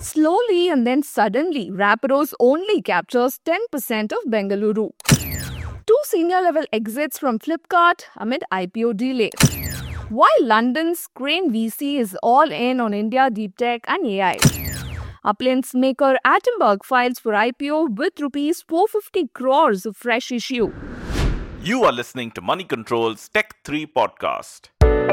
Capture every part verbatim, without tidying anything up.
Slowly and then suddenly, Rapidos only captures ten percent of Bengaluru. Two senior-level exits from Flipkart amid I P O delay. While London's Crane V C is all in on India deep tech and A I. Upland's maker Attenberg files for I P O with rupees four hundred fifty crores of fresh issue. You are listening to Money Control's Tech three podcast.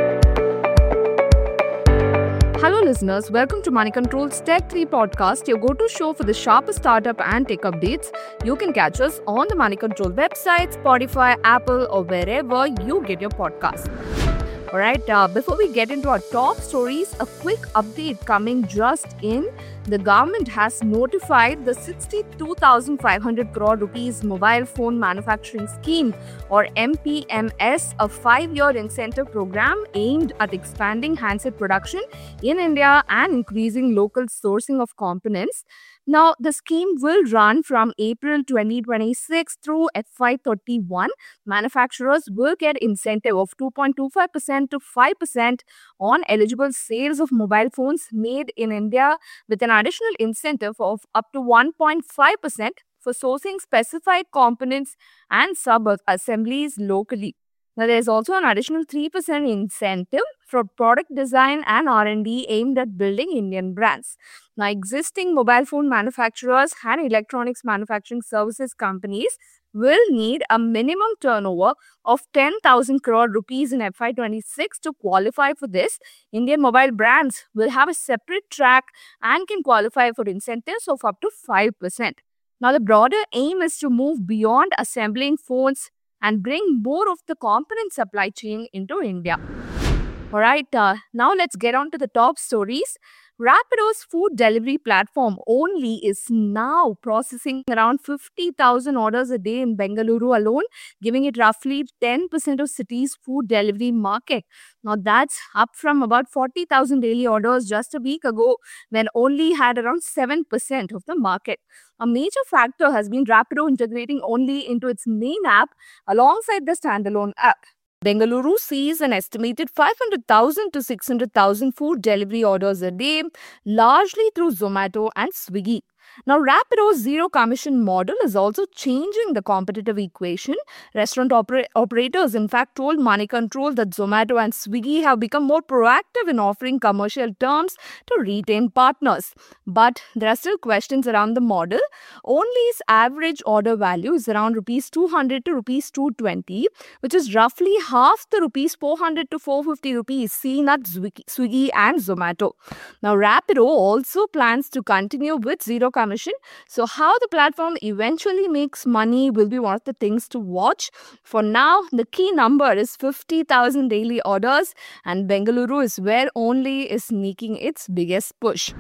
Hello listeners, welcome to Money Control's Tech three podcast, your go-to show for the sharpest startup and tech updates. You can catch us on the Money Control website, Spotify, Apple or wherever you get your podcasts. Alright, uh, before we get into our top stories, a quick update coming just in. The government has notified the sixty-two thousand five hundred crore rupees mobile phone manufacturing scheme or M P M S, a five-year incentive program aimed at expanding handset production in India and increasing local sourcing of components. Now, the scheme will run from April twenty twenty-six through F Y thirty-one. Manufacturers will get incentive of two point two five percent to five percent on eligible sales of mobile phones made in India, with an additional incentive of up to one point five percent for sourcing specified components and sub-assemblies locally. Now, there is also an additional three percent incentive for product design and R and D aimed at building Indian brands. Now, existing mobile phone manufacturers and electronics manufacturing services companies will need a minimum turnover of ten thousand crore rupees in F Y twenty-six to qualify for this. Indian mobile brands will have a separate track and can qualify for incentives of up to five percent. Now, the broader aim is to move beyond assembling phones and bring more of the component supply chain into India. Alright, uh, now let's get on to the top stories. Rapido's food delivery platform Only is now processing around fifty thousand orders a day in Bengaluru alone, giving it roughly ten percent of city's food delivery market. Now that's up from about forty thousand daily orders just a week ago, when Only had around seven percent of the market. A major factor has been Rapido integrating Only into its main app alongside the standalone app. Bengaluru sees an estimated five hundred thousand to six hundred thousand food delivery orders a day, largely through Zomato and Swiggy. Now, Rapido's zero-commission model is also changing the competitive equation. Restaurant oper- operators, in fact, told Money Control that Zomato and Swiggy have become more proactive in offering commercial terms to retain partners. But there are still questions around the model. Only's average order value is around rupees two hundred to rupees two hundred twenty, which is roughly half the rupees four hundred to four hundred fifty rupees seen at Swiggy and Zomato. Now, Rapido also plans to continue with zero commission. So how the platform eventually makes money will be one of the things to watch. For now, the key number is fifty thousand daily orders, and Bengaluru is where Only is making its biggest push.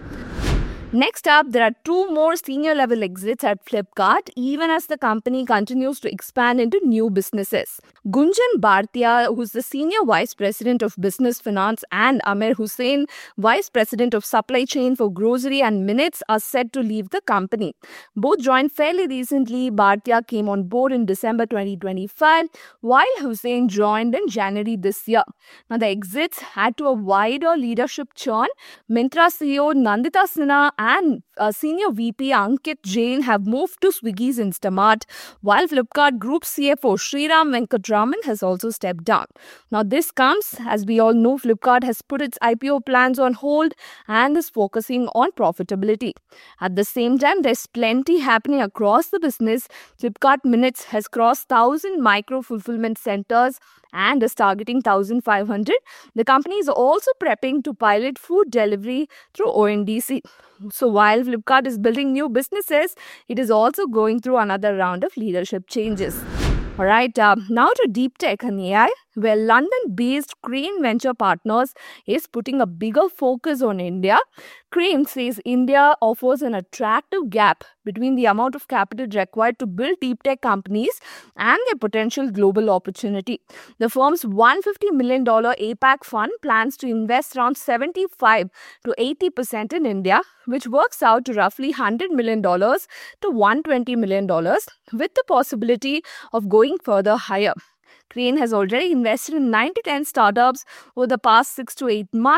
Next up, there are two more senior-level exits at Flipkart, even as the company continues to expand into new businesses. Gunjan Bhartia, who's the Senior Vice President of Business Finance, and Amir Hussain, Vice President of Supply Chain for Grocery and Minutes, are set to leave the company. Both joined fairly recently. Bhartia came on board in December twenty twenty-five, while Hussain joined in January this year. Now, the exits add to a wider leadership churn. Myntra C E O Nandita Sinha and uh, Senior V P Ankit Jain have moved to Swiggy's Instamart, while Flipkart Group C F O Sriram Venkatraman has also stepped down. Now, this comes as we all know Flipkart has put its I P O plans on hold and is focusing on profitability. At the same time, there's plenty happening across the business. Flipkart Minutes has crossed one thousand micro-fulfillment centers and is targeting one thousand five hundred. The company is also prepping to pilot food delivery through O N D C. So while Flipkart is building new businesses, it is also going through another round of leadership changes. Alright, uh, now to deep tech and A I, where London-based Crane Venture Partners is putting a bigger focus on India. Crane says India offers an attractive gap between the amount of capital required to build deep tech companies and their potential global opportunity. The firm's one hundred fifty million dollars APAC fund plans to invest around seventy-five to eighty percent in India, which works out to roughly one hundred million dollars to one hundred twenty million dollars, with the possibility of going further higher. Crane has already invested in nine to ten startups over the past six to eight months,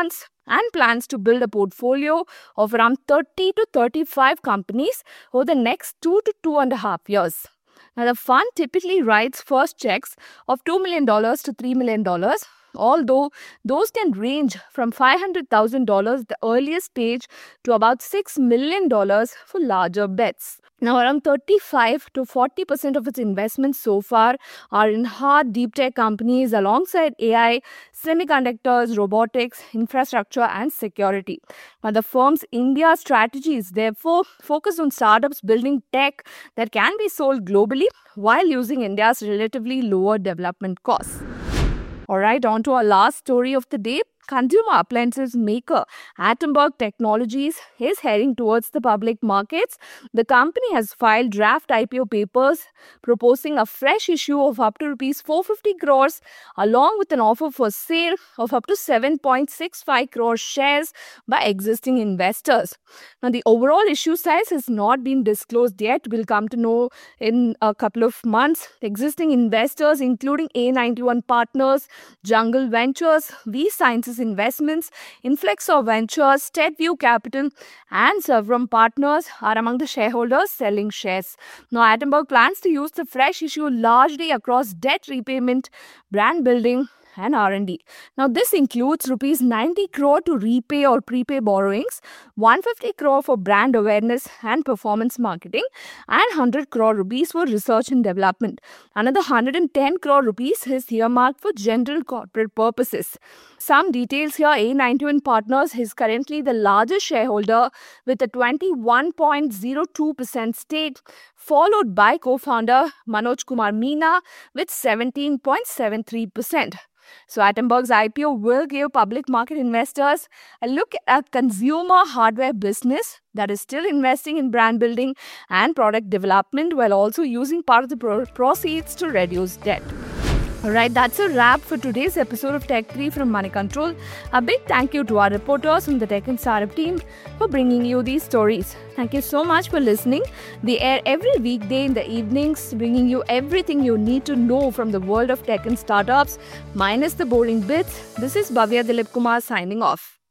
and plans to build a portfolio of around thirty to thirty-five companies over the next two to two and a half years. Now, the fund typically writes first checks of two million dollars to three million dollars, although those can range from five hundred thousand dollars the earliest stage to about six million dollars for larger bets. Now, around thirty-five to forty percent of its investments so far are in hard deep tech companies alongside A I, semiconductors, robotics, infrastructure, and security. Now, the firm's India strategy is therefore focused on startups building tech that can be sold globally while using India's relatively lower development costs. Alright, on to our last story of the day. Consumer appliances maker Attenborough Technologies is heading towards the public markets. The company has filed draft I P O papers proposing a fresh issue of up to rupees four hundred fifty crores along with an offer for sale of up to seven point six five crore shares by existing investors. Now, the overall issue size has not been disclosed yet. We'll come to know in a couple of months. Existing investors including A ninety-one Partners, Jungle Ventures, V Sciences Investments, Inflexor Ventures, SteadView Capital, and Servrum Partners are among the shareholders selling shares. Now, Attenborough plans to use the fresh issue largely across debt repayment, brand building, and R and D. Now, this includes rupees ninety crore to repay or prepay borrowings, one hundred fifty crore for brand awareness and performance marketing, and one hundred crore rupees for research and development. Another one hundred ten crore rupees is earmarked for general corporate purposes. Some details here. A ninety-one Partners is currently the largest shareholder with a twenty-one point zero two percent stake, followed by co-founder Manoj Kumar Meena with seventeen point seven three percent. So, Attenborough's I P O will give public market investors a look at a consumer hardware business that is still investing in brand building and product development while also using part of the pro- proceeds to reduce debt. Alright, that's a wrap for today's episode of Tech three from Money Control. A big thank you to our reporters from the Tech and Startup team for bringing you these stories. Thank you so much for listening. They air every weekday in the evenings, bringing you everything you need to know from the world of tech and startups, minus the boring bits. This is Bhavya Dilip Kumar signing off.